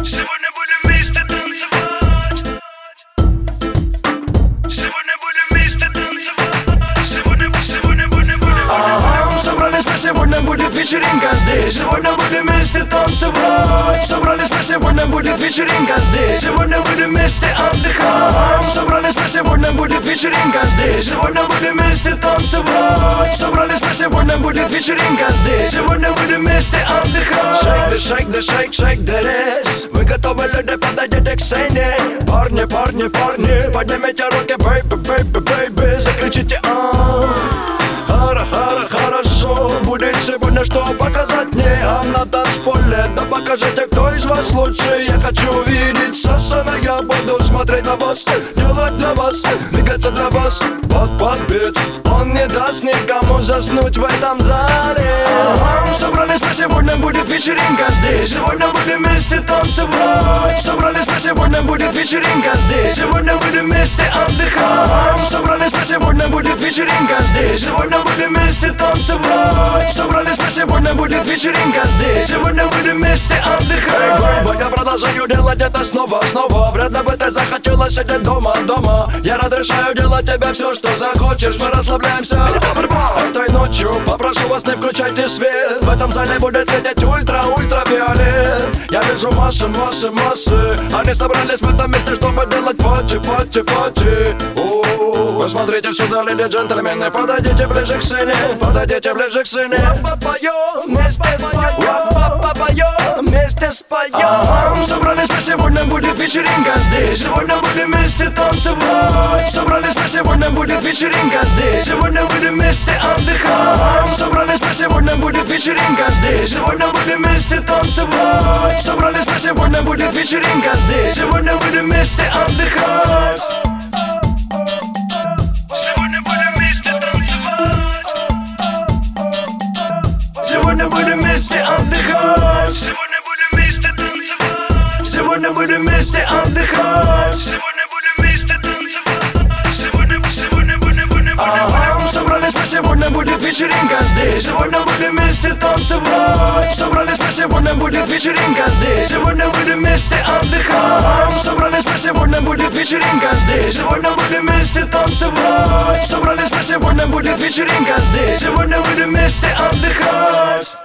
Сегодня будем вместе танцевать. Сегодня будем вместе танцевать. Сегодня будем. Собрались мы, сегодня будет вечеринка здесь. Сегодня будем вместе танцевать. Собрались мы, сегодня будет вечеринка здесь. Сегодня будем вместе отдыхать. Собрались мы, сегодня будет вечеринка здесь. Сегодня будем вместе танцевать. Собрались мы, сегодня будет вечеринка здесь. Сегодня будем вместе отдыхать. Shake the rest. Вы готовы, люди, подойдите к сцене. Парни, поднимите руки, baby. Закричите хорошо. Будет сегодня что показать мне. А на танцполе, да покажите, кто из вас лучше. Я хочу видеть со сцены. Я буду смотреть на вас, делать для вас, двигаться для вас. Под бит. Он не даст никому заснуть в этом зале. Собрались мы, сегодня будет вечеринка здесь. Сегодня будем вместе танцевать. Собрались мы, сегодня будет вечеринка здесь. Сегодня будем вместе отдыхать. Собрались мы, сегодня будет вечеринка здесь. Сегодня будем вместе танцевать. Собрались мы, сегодня будет вечеринка здесь. Сегодня будем вместе отдыхать. Я продолжаю делать это снова. Вряд бы ты захотела сидеть дома. Я разрешаю делать тебе все, что захочешь. Мы расслабляемся этой ночью. Попрошу вас, не включайте свет. В этом зале будет светить ультрафиолет. Я вижу массы. Они собрались в этом месте, чтобы делать пати. Посмотрите сюда, леди джентльмены. Подойдите ближе к сцене. Попоем, вместе споем. Собрались мы, сегодня будет вечеринка здесь. Сегодня будем вместе танцевать. Собрались мы, сегодня будет вечеринка здесь. Сегодня будем вместе отдыхать. Собрались мы, сегодня будет вечеринка здесь. Сегодня будем вместе танцевать. Собрались мы, сегодня будет вечеринка здесь. Сегодня будем вместе отдыхать. Сегодня будем вместе танцевать. Сегодня будем вместе отдыхать. Сегодня будем вместе танцевать. Сегодня будем вместе отдыхать. Сегодня будем вместе танцевать. Сегодня будем. Собрались мы, сегодня будет вечеринка здесь. Сегодня будем вместе танцевать. Собрались мы, сегодня будет вечеринка здесь. Сегодня будем вместе отдыхать. Собрались мы, сегодня будет вечеринка здесь. Сегодня будем вместе танцевать. Собрались мы, сегодня будет вечеринка здесь. Сегодня будем вместе отдыхать.